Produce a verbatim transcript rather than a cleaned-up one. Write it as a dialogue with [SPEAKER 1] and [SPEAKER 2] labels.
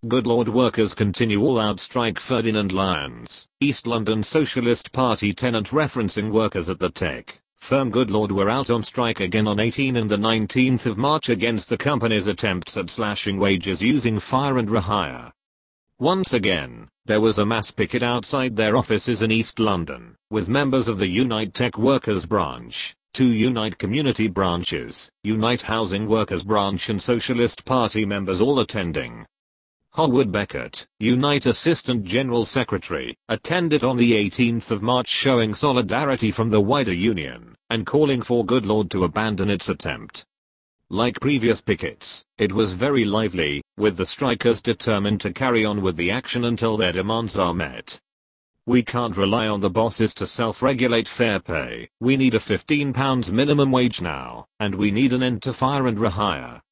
[SPEAKER 1] Good Lord workers continue all-out strike. Ferdinand Lyons, East London Socialist Party tenant referencing workers at the tech firm Good Lord were out on strike again on eighteenth and the nineteenth of March against the company's attempts at slashing wages using fire and rehire. Once again, there was a mass picket outside their offices in East London, with members of the Unite Tech Workers branch, two Unite Community branches, Unite Housing Workers branch and Socialist Party members all attending. Howard Beckett, Unite Assistant General Secretary, attended on the eighteenth of March showing solidarity from the wider union, and calling for Good Lord to abandon its attempt. Like previous pickets, it was very lively, with the strikers determined to carry on with the action until their demands are met. We can't rely on the bosses to self-regulate fair pay. We need a fifteen pounds minimum wage now, and we need an end to fire and rehire.